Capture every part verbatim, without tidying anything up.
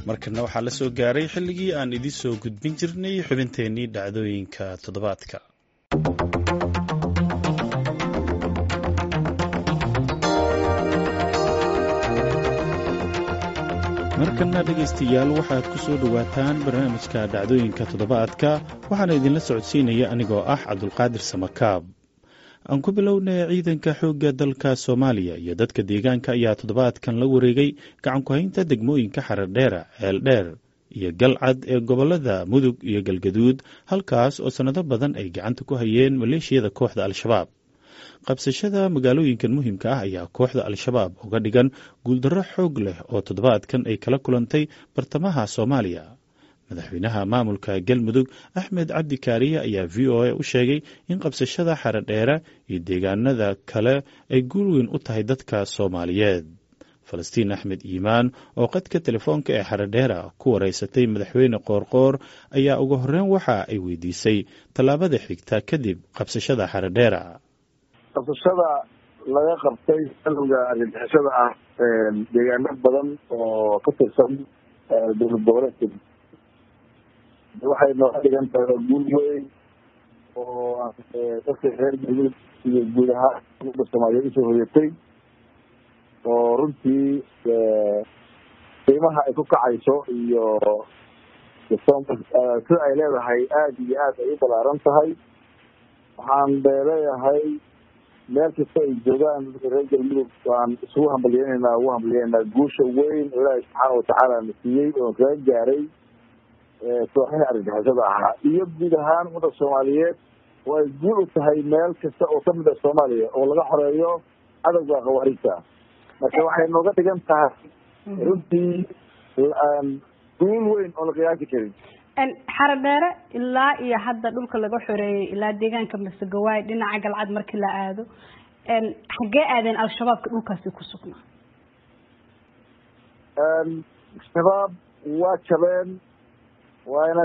markana waxaa la soo gaaray xilligii aan idin soo gudbin jirnay xubinteennii dhacdooyinka toddobaadka. markana dhegaystayaal waxaad ku soo dhowaataan barnaamijka dhacdooyinka toddobaadka waxaana idinla socodsiinaya anigoo ah cabdulqaadir samakaab. aan ku bilownay ciidanka xoogga dalka Soomaaliya iyo dadka deegaanka ayaa toddobaadkan la wareegay gacan ku haynta degmooyinka Xaradheera, Ceeldheer iyo Galcad ee gobolada Mudug iyo Galgaduud, halkaas oo sanado badan ay gacanta ku hayeen maleeshiyada kooxda Al-Shabaab. qabsashada magaalooyinkan muhiimka ah ayaa kooxda Al-Shabaab uga dhigan guuldarro xoog leh oo toddobaadkan ay kala kulantay bartamaha Soomaaliya. madaxweynaha maamulka Galmudug Axmed Cabdi Kaariye ayaa V O A u sheegay in qabsashada Xaradheera iyo deegaanada kale ay guul weyn u tahay dadka Soomaaliyeed. Falastiin Axmed Iimaan oo qadka telefoonka ee Xaradheera ku wareysatay madaxweyne Qoorqoor ayaa ugu horreyn waxa ay weydiisay tallaabada xigta kadib qabsashada Xaradheera. qabsashada laga qabtay xilliga argagixisada ah deegaano badan oo ka tirsan dowlad goboleedka waxay noo dhigan tahay guul weyn oo dadka reer galmudug iyo guud ahaan ummadda Soomaaliyeed usoo hoyatay oo runtii qiimaha ay ku kacayso iyo sida ay leedahay aada iyo aad ay u balaaran tahay. waxaan leeyahay meel kasta ay joogaan dadka reer galmudug waan isugu hambalyeynayna ugu hambalyeynayna guusha weyn oo ilaahay subxaana watacaala na siiyey oo kaga gaaray kooxihii argagixisada ahaa iyo guud ahaan ummadda Soomaaliyeed oo ay guul u tahay meel kasta oo kamid ah Soomaaliya oo laga xoreeyo cadowga khawaarijta. marka waxay nooga dhigan tahay runtii guul weyn oo la qiyaasi karin. Xaradheere ilaa iyo hadda dhulka laga xoreeyay ilaa deegaanka Masagawaay dhinaca Galcad markii la aado xagee aadeen Al-Shabaabka dhulkaasi ku sugnaa? shabaab waa jabeen waana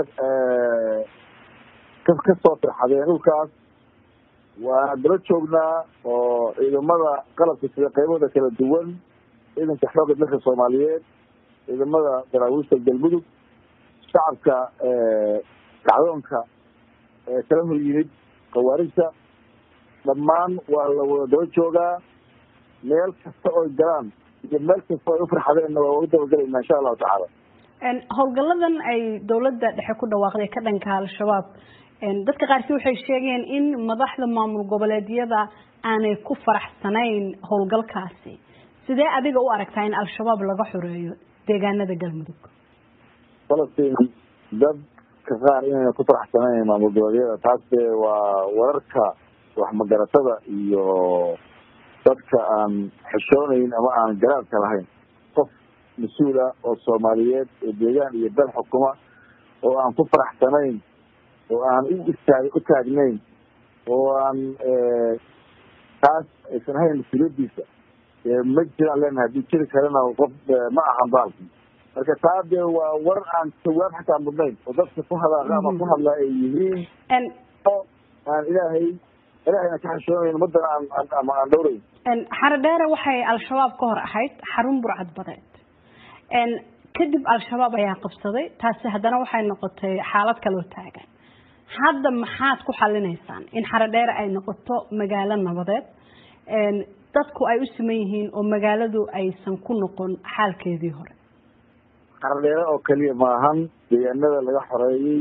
ka soo firxadeen dhulkaas waana daba joognaa oo ciidamada qalabka sida qaybahooda kala duwan ciidanka xoogga dalka Soomaaliyeed, ciidamada daraawiishta Galmudug, shacabka kacdoonka kala hor yimid khawaarijta dhammaan waa la wada daba joogaa. meel kasta oo galaan iyo meel kasta oo u firxadeenna waa uga dabagelaynaa insha allahu tacaala. howlgaladan ay dowladda dhexe ku dhawaaqday ka dhanka Al-Shabaab dadka qaarkii waxay sheegeen in madaxda maamul goboleedyada aanay ku faraxsanayn howlgalkaasi. sidee adiga u aragtaa in Al-Shabaab laga xoreeyo deegaanada Galmudug? Falastiin dad ka qaar inay ku faraxsanayn maamul goboleedyada taas waa wararka wax magaratada iyo dadka aan xishoonayn ama aan garaadka lahayn. qof mas-uula oo Soomaaliyeed oo deegaan iyo dal xukuma oo aan ku faraxsanayn oo aan u istaag u taagnayn oo aan taas aysan hayn mas-uuliyadiisa ma jiraan leenahay haddii jiri karana qof ma ahan baalki. marka taa dee waa war aan jawaab xataa mudnayn oo dadka ku hadaaqa ama ku hadlaa ay yihiin oo aan ilaahay ilaahayna ka xishoonayn ummadana aan ama aan dhowrayn. Xaradheere waxay Al-Shabaab ka hor ahayd xarun burcad badeed kadib Al-Shabaab ayaa qabsaday taasi haddana waxay noqotay xaalad kale oo taagan. hadda maxaad ku xalinaysaan in Xaradheere ay noqoto magaalo nabadeed dadku ay u siman yihiin oo magaaladu aysan ku noqon xaalkeedii hore? Xaradheere oo kaliya maahan deegaanada laga xoreeyay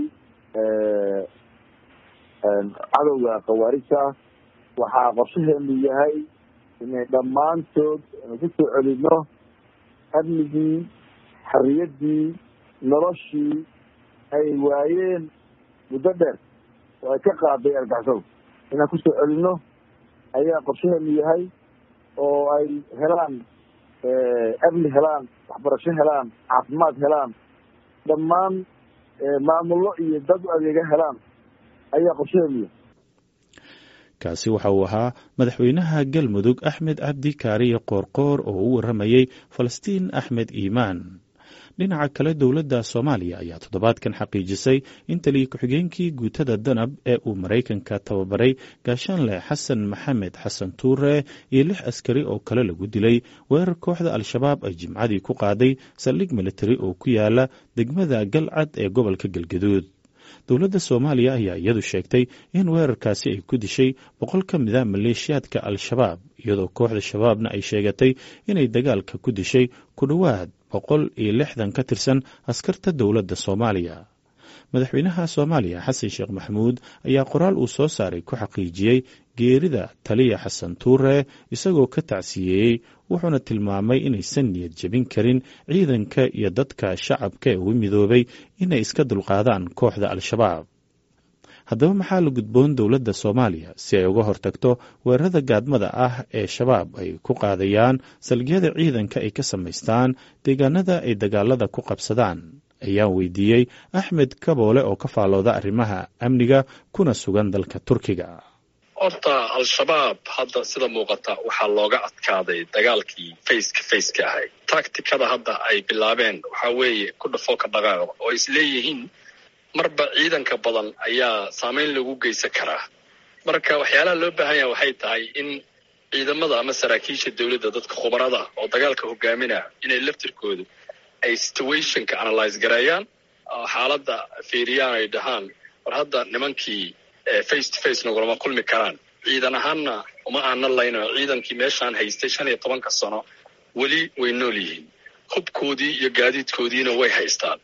cadowga khawaarijta waxaa qorshaheenu yahay inay dhammaantood ku soo celino amnigii, xorriyaddii, noloshii ay waayeen muddo dheer oo ay ka qaaday argagixisadu inaan ku soo celino ayaa qorshaheenu yahay oo ay helaan amni helaan, waxbarasho helaan, caafimaad helaan, dhammaan maamullo iyo dad u adeega helaan ayaa qorshaheenu yahay. kaasi waxa uu ahaa madaxweynaha Galmudug Axmed Cabdi Kaariye Qoorqoor oo u waramayay Falastiin Axmed Iimaan. dhinaca kale dowladda soomaaliya ayaa toddobaadkan xaqiijisay in taliya ku-xigeenkii guutada danab ee uu maraykanka tababaray gaashaanle xasan maxamed xasan tuure iyo lix askari oo kale lagu dilay weerar kooxda al-shabaab ay jimcadii ku qaaday saldhig militari oo ku yaala degmada galcad ee gobolka galgaduud dowladda soomaaliya ayaa iyadu sheegtay in weerarkaasi ay ku dishay boqol ka mid a maleeshiyaadka al-shabaab iyadoo kooxda shabaabna ay sheegatay inay dagaalka ku dishay ku dhowaad boqol iyo lixdan ka tirsan askarta dowladda soomaaliya madaxweynaha soomaaliya xasan sheekh maxamuud ayaa qoraal uu soo saaray ku xaqiijiyey geerida taliya xasan tuure isagoo ka tacsiyeeyey wuxuuna tilmaamay inaysan niyad jebin karin ciidanka iyo dadka shacabka ee ugu midoobay inay iska dulqaadaan kooxda al-shabaab haddaba maxaa la gudboon dowladda soomaaliya si ay uga hortagto weerarada gaadmada ah ee shabaab ay ku qaadayaan salgiyada ciidanka ay ka samaystaan deegaanada ay dagaalada ku qabsadaan ayaan weydiiyey axmed kaboole oo ka faalooda arrimaha amniga kuna sugan dalka turkiga horta al-shabaab hadda sida muuqata waxaa looga adkaaday dagaalkii faceka faceka ahay tacticada hadda ay bilaabeen waxaa weeye ku dhafoo ka dhaqaaqo oo isleeyihiin marba ciidanka badan ayaa saameyn lagu geysan karaa marka waxyaalaha loo baahan yaha waxay tahay in ciidamada ama saraakiisha dowladda dadka khubarada oo dagaalka hogaaminaya inay laftirkoodu ay situationka analyze gareeyaan xaaladda fiiriyaan ay dhahaan war hadda nimankii face to face nagulama kulmi karaan ciidan ahaanna uma aana layno ciidankii meeshaan haystay shan iyo tobanka sano weli way nool yihiin hubkoodii iyo gaadiidkoodiina way haystaan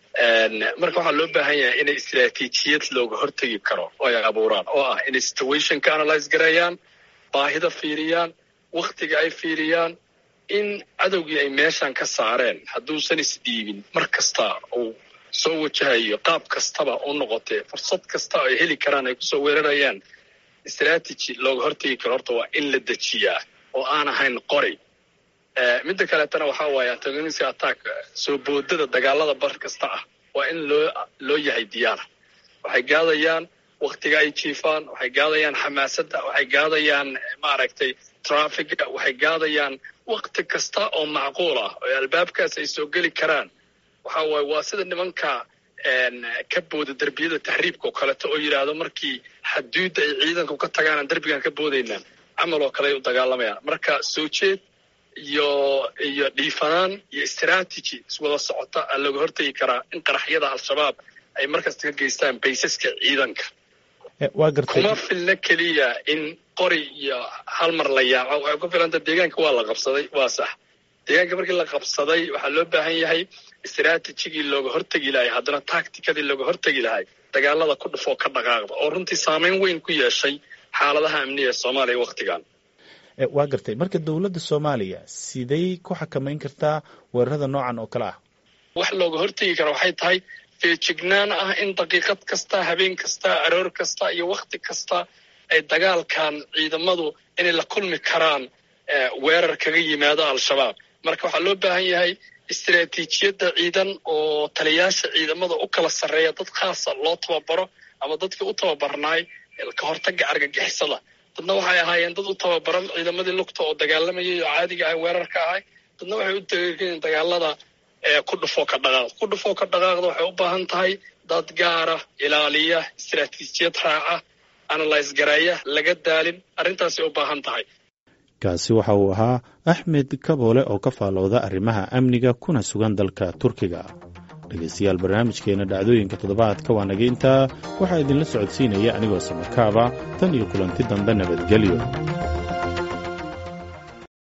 marka waxaa loo baahan yahay inay istaraatiijiyad looga hortegi karo oo ay abuuraan oo ah inay situationka analyze gareeyaan baahida fiiriyaan waktiga ay fiiriyaan in cadowgii ay meeshaan ka saareen hadduusan isdhiibin mar kasta uu soo wajahayo qaab kastaba u noqotee fursad kasta ay heli karaan ay kusoo weerarayaan strategy looga hortegi karo horta waa in la dejiyaa oo aan ahayn qori midda kaleetana waxaa waaye antagonistic attack soo boodada dagaalada bar kasta ah waa in loo loo yahay diyaar waxay gaadayaan waktiga ay jiifaan waxay gaadayaan xamaasadda waxay gaadayaan maaragtay trafficga waxay gaadayaan wakti kasta oo macquul ah oo albaabkaas ay soo geli karaan waxa waaye waa sida nimanka ka booda derbiyada tahriibka oo kaleeto oo yidhaahdo markii xaduudda ay ciidanku ka tagaanaan derbigan ka boodaynaan camal oo kale ay u dagaalamayaan marka soo jeed iyo iyo dhiifanaan iyo strategy iswada socota aa looga hortegi karaa in qaraxyada al-shabaab ay markasta ka geystaan baysaska ciidanka kuma filna keliya in qori iyo hal mar la yaaco waxay ku filanta deegaanka waa la qabsaday waa sax deegaanka markii la qabsaday waxaa loo baahan yahay strategigii looga hortegi lahay haddana tacticadii looga hortegi lahay dagaalada ku dhufoo ka dhaqaaqda oo runtii saameyn weyn ku yeeshay xaaladaha amniga ee soomaaliya waktigan waa gartay marka dowladda soomaaliya siday ku xakamayn kartaa weerarada noocan oo kale ah wax looga hortegi kara waxay tahay feejignaan ah in daqiiqad kasta habeen kasta aroor kasta iyo wakti kasta ay dagaalkan ciidamadu inay la kulmi karaan weerar kaga yimaado al-shabaab marka waxaa loo baahan yahay istaraatiijiyadda ciidan oo taliyaasha ciidamada u kala sarreeya dad khaasa loo tababaro ama dadkii u tababarnaay ka hortagga argagixisada dadna waxay ahaayeen dad u tababaran ciidamadii lugta oo dagaalamayay oo caadiga ah weerarka ahay dadna waxay u tagayeen dagaalada ku dhufoo ka dhaqaaq ku dhufoo ka dhaqaaqda waxay u baahan tahay dad gaara ilaaliya istaraatiijiyad raaca analyze gareeya laga daalin arrintaasay u baahan tahay kaasi waxa uu ahaa axmed kaboole oo ka faalooda arrimaha amniga kuna sugan dalka turkiga dhegeystayaal barnaamijkeena dhacdooyinka toddobaadka waa naga intaa waxaa idinla socodsiinaya anigoo samakaaba tan iyo kulanti dambe nabadgelyo.